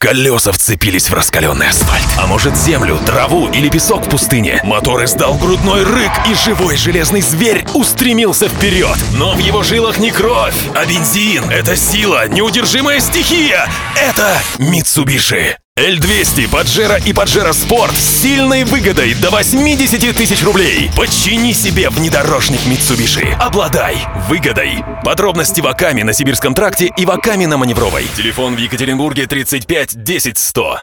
Колеса вцепились в раскаленный асфальт. А может, землю, траву или песок в пустыне? Мотор издал грудной рык, и живой железный зверь устремился вперед. Но в его жилах не кровь, а бензин. Это сила, неудержимая стихия. Это Mitsubishi. L200, Паджеро и Паджеро Спорт с сильной выгодой до 80 тысяч рублей. Подчини себе внедорожник Mitsubishi. Обладай выгодой. Подробности в Акаме на Сибирском тракте и в Акаме на Маневровой. Телефон в Екатеринбурге 35 10 100.